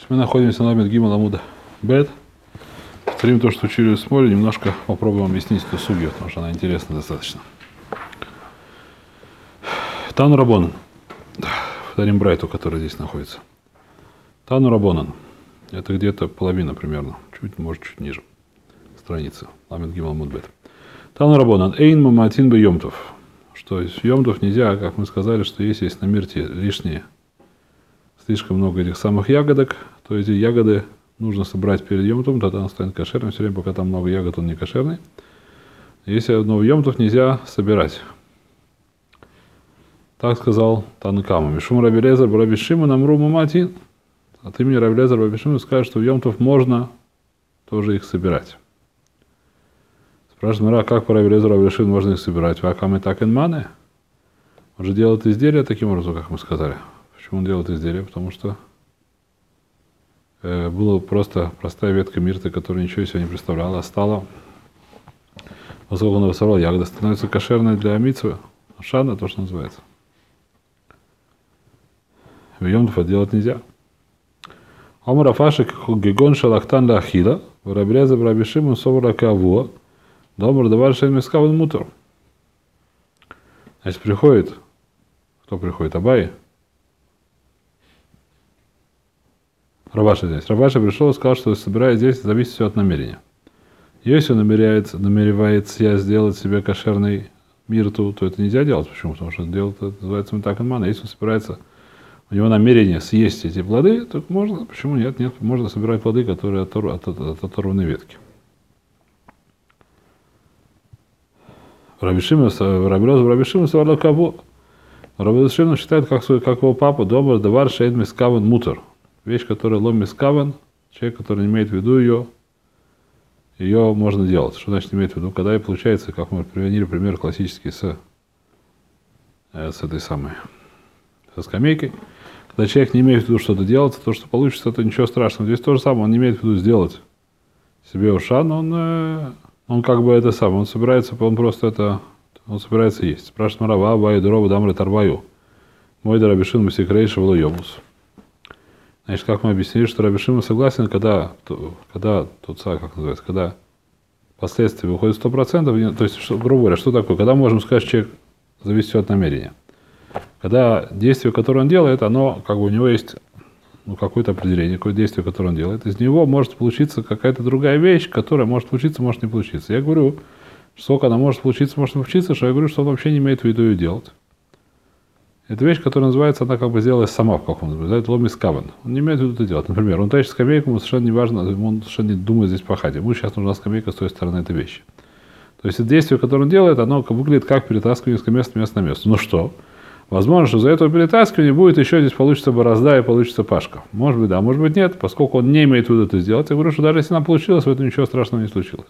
Мы находимся на ламед гимел амуда бет. Повторим то, что учили с Моли, немножко попробуем объяснить эту сугью, потому что она интересна достаточно. Тану Рабонан. Повторим Брайту, который здесь находится. Тану Рабонан. Это где-то половина примерно. Чуть, может, чуть ниже. Страница. Ламед гимел амуд бет. Тану Рабонан. Эйн маматин бе йомтов. Что из йомтов нельзя, как мы сказали, что есть на мирте лишние, слишком много этих самых ягодок, то эти ягоды нужно собрать перед йомтом, тогда он станет кошерным. Все время, пока там много ягод, он не кошерный. Если одного йомтов нельзя собирать. Так сказал Танакама. Мишум Раби Лезер Раби Шимон Амру Маматин. От имени Раби Лезер Раби Шимон скажет, что в йомтов можно тоже их собирать. Спрашивает Мара, как по Раби Лезеру Раби Шимону можно их собирать? Вакам и так инманы? Он же делает изделия таким образом, как мы сказали. Почему он делает изделия? Потому что была просто простая ветка мирты, которая ничего себе не представляла, а стала, поскольку он собрал ягоды, становится кошерной для мицвы, шана, то, что называется. В йомтов это делать нельзя. Омар Афаши гегон шалахтан ла ахила, в Раби Лезер Раби Шимон собра кавуа, добр давар шейн мискаван мутор. Значит, приходит, кто приходит? Абай. Рабаша здесь. Рабаша пришел и сказал, что собирает здесь, зависит все от намерения. Если он намеревается сделать себе кошерный мирту, то это нельзя делать. Почему? Потому что он делает, это называется митаканмана. Если он собирается, у него намерение съесть эти плоды, то можно. Почему нет? Нет, можно собирать плоды, которые от оторванной ветки. Раби Шимон сказал кого? Раби Шимон считает, как его папа, добр давар шейн мискаван мутер. Вещь, которая лом мискаван, человек, который не имеет в виду ее можно делать. Что значит имеет в виду? Когда и получается, как мы приводили пример классический с этой самой, со скамейкой, когда человек не имеет в виду что-то делать, то, что получится, это ничего страшного. Здесь то же самое, он не имеет в виду сделать себе ушан, он как бы это самое, он собирается есть. Спрашивает Рава, Абай, Дурова, Дамры, Тарбаю. Мой Раби Шимон Масикрейша Вло Йомус. Значит, как мы объяснили, что Раби Шимон согласен, когда последствия выходят 100%, то есть, грубо говоря, что такое? Когда мы можем сказать, что человек зависит от намерения? Когда действие, которое он делает, оно, как бы у него есть какое-то определение, какое действие, которое он делает, из него может получиться какая-то другая вещь, которая может получиться, может не получиться. Я говорю, что сколько она может получиться, может не получиться, что я говорю, что он вообще не имеет в виду ее делать. Это вещь, которая называется, она как бы сделалась сама в каком-то смысле. Это ломис каван. Он не имеет в виду это делать. Например, он тащит скамейку, ему совершенно не важно, он совершенно не думает здесь пахать. Ему сейчас нужна скамейка с той стороны этой вещи. То есть это действие, которое он делает, оно выглядит как перетаскивание с места на место. Ну что? Возможно, что за это перетаскивание будет еще здесь получится борозда и получится пашка. Может быть, да, может быть, нет. Поскольку он не имеет в виду это сделать, я говорю, что даже если она получилась, в этом ничего страшного не случилось.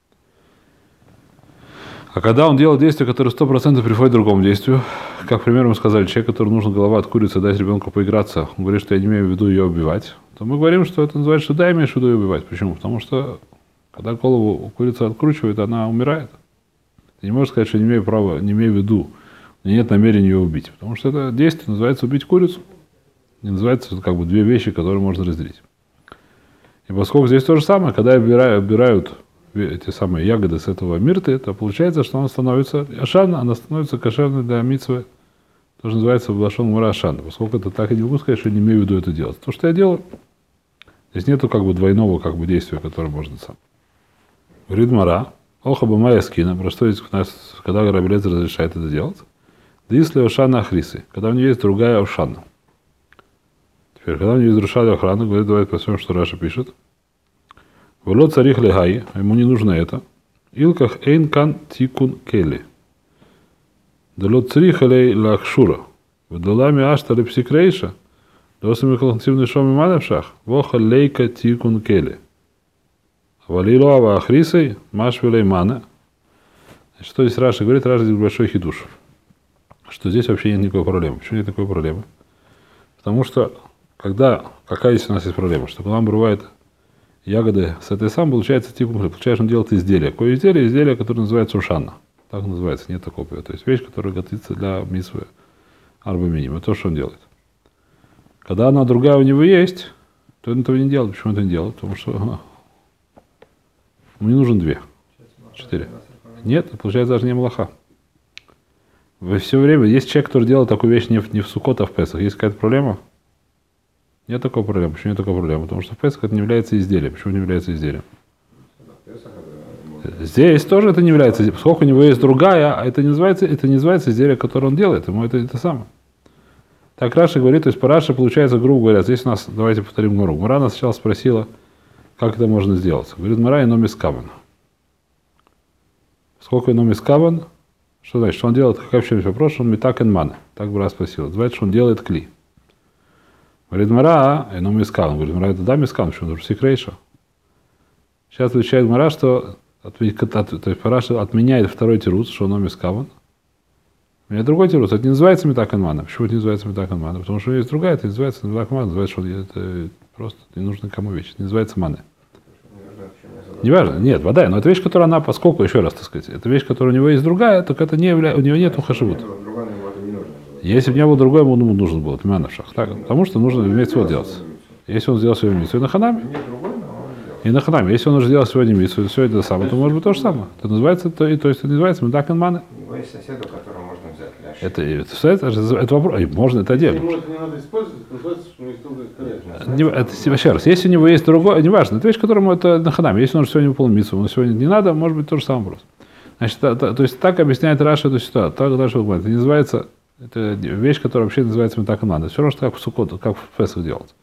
А когда он делает действие, которое 100% приходит к другому действию, как, к примеру, мы сказали, человек, которому нужно голова от курицы, дать ребенку поиграться, он говорит, что я не имею в виду ее убивать, то мы говорим, что это называется, что да, имеешь в виду ее убивать. Почему? Потому что, когда голову у курицы откручивает, она умирает. Ты не можешь сказать, что не имею права, не имею в виду, у меня нет намерения ее убить. Потому что это действие называется убить курицу. Не называется, это как бы две вещи, которые можно разделить. И поскольку здесь то же самое, когда убирают эти самые ягоды с этого мирты, то получается, что она становится ашан, она становится кошерной для мицвы, то, что называется в лашон мура ашан. Поскольку это так и не могу сказать, что не имею в виду это делать. То, что я делаю, здесь нету как бы двойного как бы действия, которое можно сам. Говорит Мара, оха бы моя скина, про что здесь у нас, когда Раби Лезер разрешает это делать, да если ошана ахрисы, когда у нее есть другая ошана. Теперь, когда у нее есть другая охрана, говорит, давайте посмотрим, что Раша пишет. Воло царих легай, ему не нужно это. Илках эйн кан тикун кели. Дало царих лей лахшура. Вдалами ашта лепсикрейша. Досами коллективный шоми маневшах. Воха лейка тикун кели. Валило ава ахрисей машвилей мана. Что здесь Раша говорит? Раша здесь большой хидуш. Что здесь вообще нет никакой проблемы. Почему нет такой проблемы? Потому что, какая здесь у нас есть проблема? Что когда нам бывает ягоды с этой самой, получается, получаешь, он делает изделие. Какое изделие? Изделие, которое называется ушанна. Так называется, нет такого. То есть вещь, которая готовится для мисвы арба минима. То, что он делает. Когда она другая у него есть, то он этого не делает. Почему это не делает? Потому что ему не нужен 2. 4. Нет, получается даже не малаха. Все время есть человек, который делает такую вещь не в Суккот, а в Песах. Есть какая-то проблема? Нет такой проблемы. Почему нет такой проблемы? Потому что в Песах это не является изделием. Почему не является изделием? Здесь тоже это не является изделием. Поскольку у него есть другая, а это не называется изделие, которое он делает. Ему это самое. Так Раши говорит, то есть по Раши получается, грубо говоря, здесь у нас, давайте повторим Гмару. Гмара нас сначала спросила, как это можно сделать. Говорит, Гмара и номис каван. Сколько номис каван? Что значит? Что он делает? Как вообще вопрос? Что он метак эн маны. Так Гмара спросила. Значит, что он делает кли. Говорит, Гмара, и номис каван. Говорит, Гмара, это да, мискан, почему? Потому что сикрейша. Сейчас отвечает Гмара, что то есть Параша отменяет второй тирус, что номис каван. У меня другой тирус. Это не называется метак эн маны. Почему это не называется метак эн маны? Потому что есть другая, это называется метак эн маны. Называется, что это просто не нужно кому вещь. Это не называется маны. Не важно, нет, вода, но это вещь, которая она, поскольку, еще раз так сказать, это вещь, которая у него есть другая, так это не является, у него нет хашивут. Если бы не было другой, ему нужен был, это мянавшах. Потому что нужно митцву делать. Если он сделал сегодня митцву и на ханаме, и на ханаме, если он уже сделал сегодня митцву, все это самое, то может быть то же самое. Это называется, то есть это называется метак эн маны. У него есть соседу, которого можно взять. Это вопрос, можно это делать. Ему это не надо использовать, называется, что не Это еще раз, если у него есть другое, неважно, это вещь, которому это на ханаме. Если он уже сегодня выполнил митцву, но сегодня не надо, может быть, тот же самый вопрос. Значит, то есть так объясняет Раша эту ситуацию. Так Раша говорит, это не называется, это вещь, которая вообще называется метак эн маны. Все равно, что как в Суккот, как в Песах делать.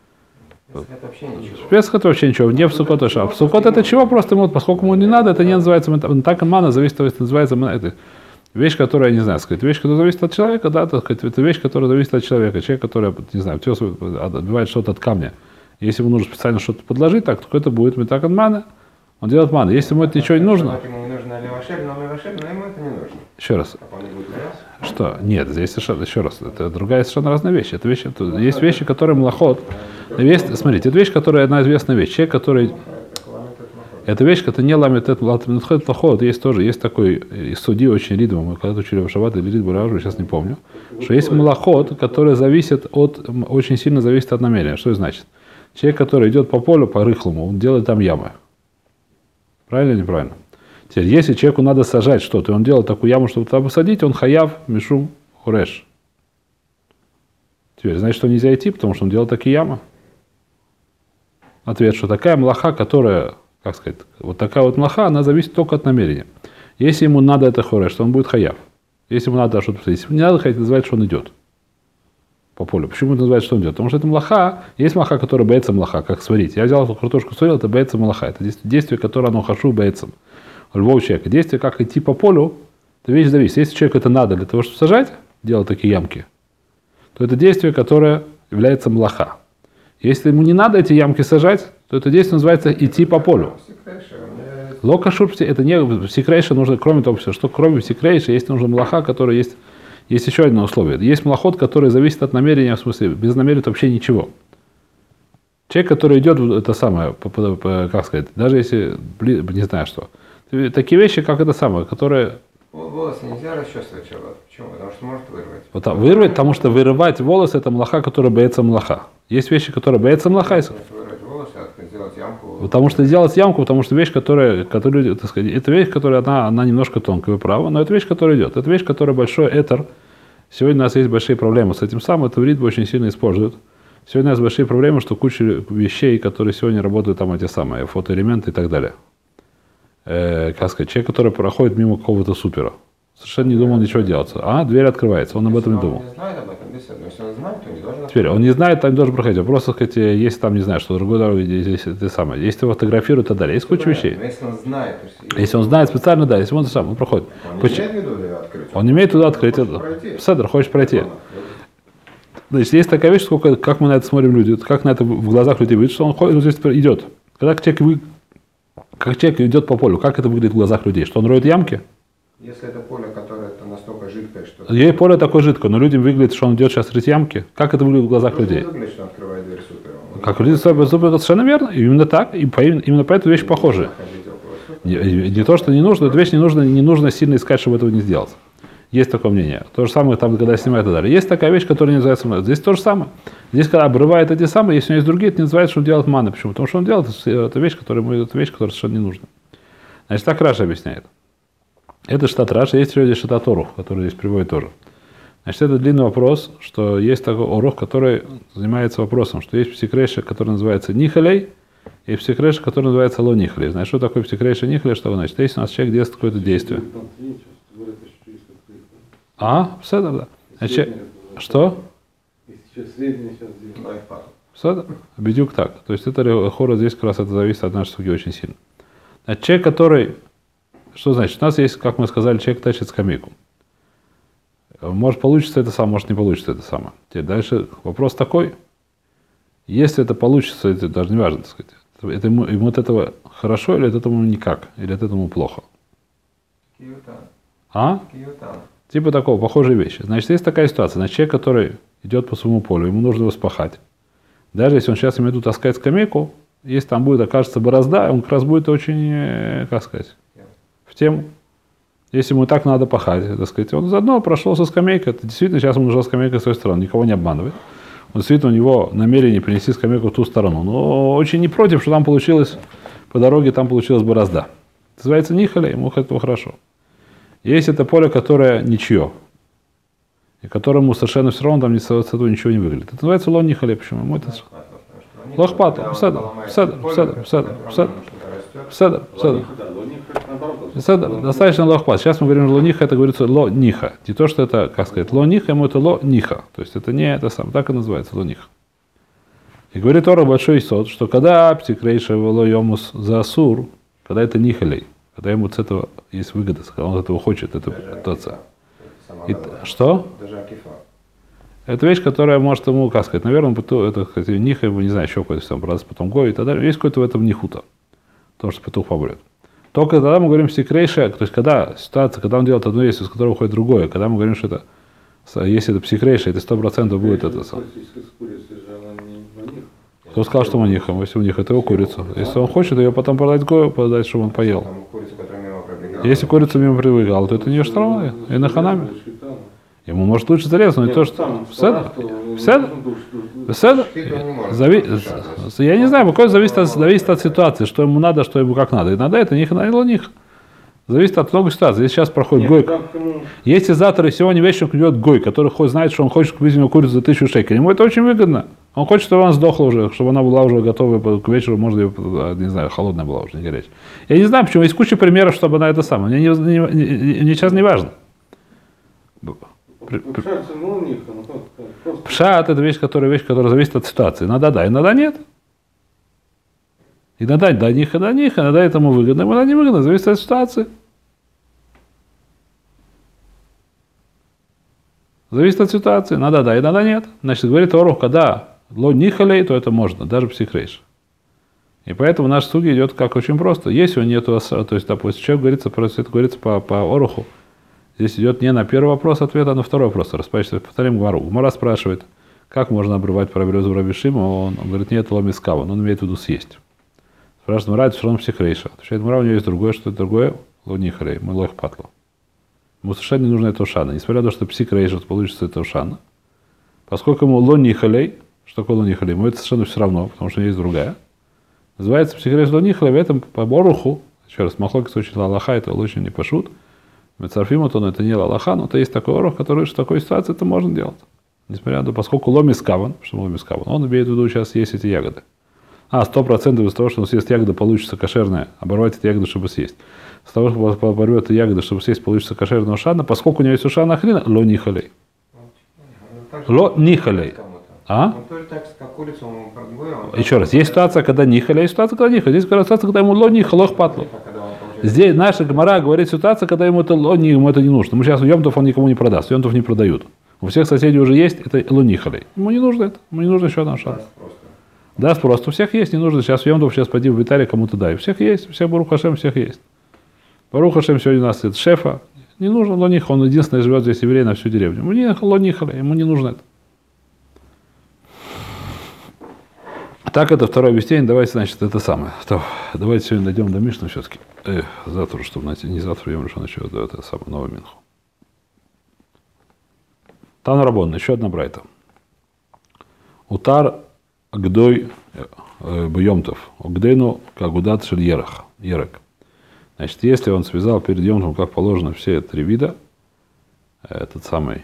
В Песах это вообще ничего, не в Суккот, а в Суккот это чего, просто ему, поскольку ему не надо, это не называется метак эн маны, зависит, это называется это. Вещь, которая, не знаю, сказать, вещь, которая зависит от человека, да, так сказать, это вещь, которая зависит от человека. Человек, который, не знаю, отбивает что-то от камня. Если ему нужно специально что-то подложить, так, то это будет метак эн маны. Он делает маны. Если ему это ничего не нужно. Ему не нужно левашель, но ему это не нужно. Еще раз. Что? Нет, здесь совершенно, еще раз, это другая совершенно разная вещь. Это вещь, есть вещи, которые млахот. Смотрите, это вещь, которая одна известная вещь. Человек, который. Эта вещь, это не ламитет плохо, есть тоже, есть такой из судьи очень ридма, мы когда-то учили в Шаббат или ридбу ражу, сейчас не помню, что есть малахот, который зависит очень сильно зависит от намерения. Что это значит? Человек, который идет по полю, по рыхлому, он делает там ямы. Правильно или неправильно? Теперь, если человеку надо сажать что-то, и он делает такую яму, чтобы туда посадить, он хаяв, мишум, хуреш. Теперь, значит, что нельзя идти, потому что он делает такие ямы? Ответ, что такая млаха, которая, как сказать, вот такая вот млаха, она зависит только от намерения. Если ему надо это хореш, то он будет хаяв. Если ему надо что-то посадить, если ему не надо ходить, называется, что он идет по полю. Почему это называется, что он идет? Потому что это млаха, есть млаха, которая боится млаха, как сварить. Я взял эту картошку, сварил, это боится млаха. Это действие, которое оно хашу боится. У любого человека. Действие, как идти по полю, это вещь зависит. Если человеку это надо для того, чтобы сажать, делать такие ямки, то это действие, которое является млаха. Если ему не надо эти ямки сажать, то это действие называется идти по полю. Лока шурпти, это не секрейша нужно, кроме того, что кроме секрейша есть нужна млаха, которая есть еще одно условие. Есть млахот, который зависит от намерения, в смысле, без намерения вообще ничего. Человек, который идет, это самое, как сказать, даже если, не знаю что, такие вещи, как это самое, которые... Волосы нельзя расчесывать человека. Почему? Потому что может вырвать. Вот, вырвать, потому что вырывать волосы, это млаха, которая боится млаха. Есть вещи, которые боятся млаха. Вырвать волосы, а сделать ямку. Потому что делать ямку, потому что вещь, которая так сказать, это вещь, которая она немножко тонкая, вы правы, но это вещь, которая идет. Это вещь, которая большой этер. Сегодня у нас есть большие проблемы с этим самым, это врид очень сильно используют. Сегодня у нас большие проблемы, что куча вещей, которые сегодня работают, там эти самые фотоэлементы и так далее. Как сказать, человек, который проходит мимо какого-то супера, совершенно не думал ничего делать. Дверь открывается, он об этом не думал. Он не знает об этом, беседу. Если он знает, то не должен. Теперь, он не знает, там не должен проходить. Вопрос, сказать, если там не знает, что другой дорогой, если ты самое, если его фотографируют и так далее, есть куча вещей. Если он знает, если он знает специально, да, если он сам, он проходит. Он не имеет туда открыть. Седр, хочешь пройти. Значит, есть такая вещь, как мы на это смотрим люди, как на это в глазах людей видит, что он ходит, здесь идет. Когда человек идет по полю, как это выглядит в глазах людей? Что он роет ямки? Если это поле, которое настолько жидкое, что... Поле такое жидкое, но людям выглядит, что он идет сейчас рыть ямки. Как это выглядит в глазах людей? Выглядит, что он открывает дверь супера. Как выглядит супер, это совершенно верно. И именно так, и именно поэтому вещь похожая. Не то, что не нужно, эту вещь не нужно сильно искать, чтобы этого не сделать. Есть такое мнение. То же самое там, когда снимают и так далее. Есть такая вещь, которая не называется мана. Здесь то же самое. Здесь, когда обрывает эти самые, если у него есть другие, это не называется, что он делает маны. Почему? Потому что он делает это вещь, которая совершенно не нужна. Значит, так Раши объясняет. Это штат Раши, есть еще штат Орух, который здесь приводит тоже. Значит, это длинный вопрос, что есть такой Орух, который занимается вопросом, что есть псикрейша, который называется Нихалей, и псикрейша, который называется Ло Нихалей. Значит, что такое псикрейша Нихалей? Что значит? Если у нас человек делает какое-то действие. Все да. Значит, что? Все бедюк так. То есть это хора здесь как раз это зависит от нашей суги очень сильно. Значит, человек, который... Что значит? У нас есть, как мы сказали, человек тащит скамейку. Может получится это самое, может не получится это самое. Теперь дальше вопрос такой. Если это получится, это даже не важно, так сказать. Это ему от этого хорошо или от этого никак? Или от этого плохо? Киютан. Типа такого, похожей вещи. Значит, есть такая ситуация. Значит, человек, который идет по своему полю, ему нужно его спахать. Даже если он сейчас имеет в виду таскать скамейку, если там будет, окажется, борозда, он как раз будет очень, как сказать, в тему. Если ему так надо пахать, так сказать, он заодно прошел со скамейкой. Это действительно сейчас ему нужна скамейка с той стороны, никого не обманывает. Он действительно у него намерение принести скамейку в ту сторону. Но очень не против, что там получилось, по дороге там получилась борозда. Называется Нихалей, ему от этого хорошо. Есть это поле, которое ничье, и которому совершенно все равно там с этого ничего не выглядит. Это называется Ло Нихалей. Почему? Ему это... Лохпату. Достаточно лохпат. Сейчас мы говорим лониха, это говорится лониха. Не то, что это, как сказать, лониха, ему это лониха. То есть это не это сам, так и называется лониха. И говорит Тора большой сот, что когда птикрейша лойомус за асур, когда это нихалей, когда ему с этого есть выгода, когда он этого хочет, это тоца. Что? Даже акифа. Это вещь, которая может ему, как сказать, наверное, это, кстати, ниха, не знаю, еще какой-то там продаст, потом гой и так далее. Есть какой-то в этом нихута. То, что петух побрет. Только тогда мы говорим психрейша, то есть когда ситуация, когда он делает одно действие, с которого уходит другое, когда мы говорим, что это, если это психрейша, это 100% будет это самое. Кто сказал, что маниха? Если у них это его курица. Если он хочет ее потом продать гою, продать, чтобы он поел. Если курица мимо привыкала, то это не штрафная, и на ханаме. Ему может лучше зарезать, но не то, что... Я не знаю, какой зависит от ситуации, что ему надо, что ему как надо. Иногда это не них. Зависит от много ситуаций. Если сейчас проходит гой. Если завтра и сегодня вечером идет гой, который хоть знает, что он хочет купить ему курицу за 1000 шекелей, ему это очень выгодно. Он хочет, чтобы она сдохла уже, чтобы она была уже готова к вечеру, может, не знаю, холодная была уже, не горячая. Я не знаю, почему. Есть куча примеров, чтобы она это самое. Мне сейчас не важно. Пшат – это вещь, которая зависит от ситуации. Иногда да, иногда нет. Иногда до них, иногда этому выгодно, иногда не выгодно, зависит от ситуации. Зависит от ситуации, иногда да, иногда нет. Значит, говорит Орух, когда ло нихалей, то это можно, даже психрейш. И поэтому наш суд идет как очень просто. Если у него нету, то есть, допустим, человек говорится, это говорится по Оруху. Здесь идет не на первый вопрос ответ, а на второй вопрос. Повторим Гмару. Гмара спрашивает, как можно обрывать про березу Рабишима. Он говорит, нет, ломискава, он имеет в виду съесть. Спрашивает Гмара, это все равно психрейша. Отвечает Гмара, у него есть другое, что это другое, лонихарей, мы лох патло. Ему совершенно не нужно это ушана. Несмотря на то, что психрейша, получится это ушана. Поскольку ему лонихалей, что такое лонихалей, ему это совершенно все равно, потому что есть другая. Называется психрейша лонихалей, в этом по Боруху, еще раз, махлокис очень лалаха, это очень не пашут. Мецарфимут, он это не лалаха, но это есть такой орух, который в такой ситуации это можно делать. Несмотря на то, поскольку ломискаван, что ломискаван, он имеет в виду сейчас есть эти ягоды. 100% из того, что он съест ягоды, получится кошерная, оборвать эти ягоды, чтобы съесть. С того, что оборвет эти ягоды, чтобы съесть, получится кошерная ушана, поскольку у него есть ушана хрена, ло нихалей. Ло нихалей. Еще раз, есть ситуация, когда нихалей, есть ситуация, когда нихалей. Здесь ситуация, когда ему ло нихалей, лох патло. Здесь наша Гмара говорит ситуация, когда ему это не нужно. Мы сейчас Йомтов он никому не продаст, Йомтов не продают. У всех соседей уже есть, это лунихалей. Ему не нужно это, ему не нужно еще одна шанс. Да, просто у всех есть, не нужно сейчас Йомтов, сейчас пойди в Италию кому-то дай. У всех есть, у всех Барух Хашем, всех есть. Барух Хашем сегодня у нас это шефа. Не нужно лониха, он единственный живет здесь еврей на всю деревню. Ему не лонихалей, ему не нужно это. Так, это второе объяснение. Давайте, значит, это самое. Давайте сегодня дойдем до Мишны все-таки. Завтра, чтобы найти, не завтра, я решил, начать это самое, новое Минху. Тан Рабон, еще одна брайта. Утар гдой бьемтов, гдейну кагудат шель ерек. Значит, если он связал перед йомтом, как положено, все три вида, этот самый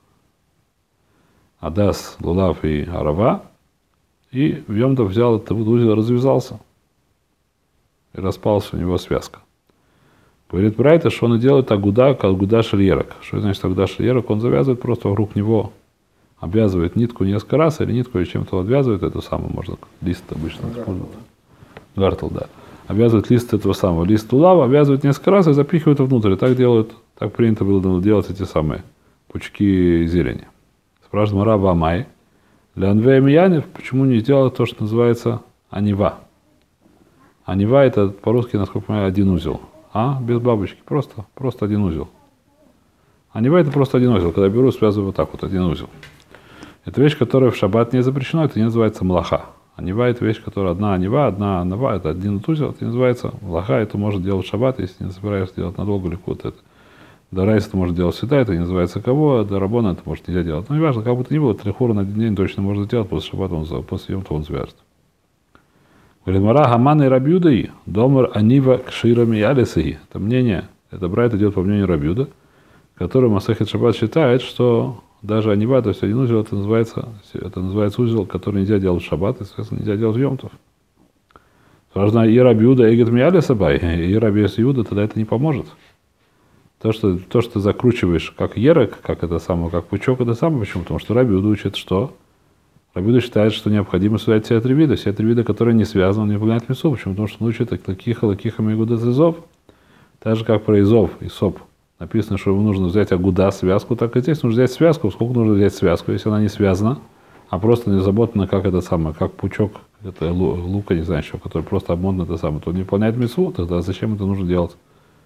Адас, Лулав и Арава, и в йомтов взял этот узел, развязался, и распалась у него связка. Говорит брайта, что он делает агуда шель ерек. Что значит агуда шель ерек? Он завязывает просто вокруг него, обвязывает нитку несколько раз, или нитку или чем-то обвязывает, это самое, можно, лист обычно. Гартл, да. Обвязывает лист этого самого, лист улава, обвязывает несколько раз и запихивает внутрь. И так делают, так принято было делать эти самые пучки зелени. Спрашивает Раба Амай, Леонвея Миянев, почему не сделал то, что называется анива? Анива это по-русски, насколько я понимаю, один узел. Без бабочки, просто один узел. Анива это просто один узел. Когда я беру, связываю вот так вот, один узел. Это вещь, которая в шаббат не запрещена, это не называется млаха. Анива это вещь, которая одна анива, одна анава, это один узел, это не называется млаха, это может делать в шаббат, если не собираешься делать надолго или вот это. Дарайс это может делать всегда, это не называется кого, а дарабона это может нельзя делать. Но неважно, как бы то ни было, трихура на один день точно можно сделать, после шаббата, после йом-то он свяжет. Говорит, Мара Хаман и Рабьюдаи, домар анива кширами ялисаи. Это мнение, это брайт идет по мнению Рабьюда, который Масехет Шаббат считает, что даже анива, то есть один узел, это называется узел, который нельзя делать в шаббат, и, соответственно, нельзя делать в йомтов. Важно, и Рабьюда, и Гетмиали Сабай, и Рабьюс Иуда, тогда это не поможет. То, что ты закручиваешь как ерек, как это самое, как пучок, это самое. Почему? Потому что Рабьюда учит, что? Рабьюда считает, что необходимо связать все три вида, которые не связаны, он не выполняет мицву. Почему? Потому что он учит лакихами и гудас изов. Так же, как про изов и соп. Написано, что ему нужно взять агуда, связку, так и здесь нужно взять связку. Сколько нужно взять связку, если она не связана, а просто не заботана, как это самое, как пучок, это лука, не знаю еще, который просто обмотан это самое, то он не выполняет мицву, тогда зачем это нужно делать?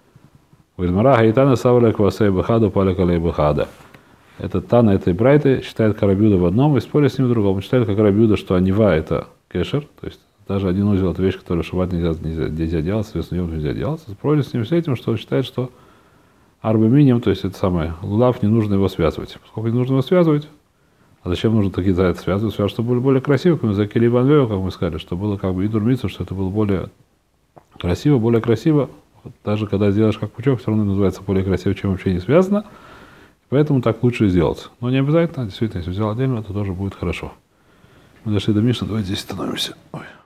Это Тана этой брайты считает Карабьюда в одном и спорит с ним в другом. Он считает, как Карабьюда, что анива это кешер, то есть даже один узел это вещь, которую в шаббат нельзя делать, соответственно, йом нельзя делать. Спорит с ним с этим, что он считает, что арбаминием, то есть это самое, лулав, не нужно его связывать. Поскольку не нужно его связывать, а зачем нужно такие за это связывать? Связывать, чтобы было более красиво, как мы за Келибанвею, как мы сказали, что было как бы и дурмиться, что это было более красиво. Даже когда делаешь как пучок, все равно называется более красиво, чем вообще не связано. Поэтому так лучше сделать. Но не обязательно, действительно, если взял отдельно, то тоже будет хорошо. Мы дошли до Мишны, давайте здесь остановимся. Ой.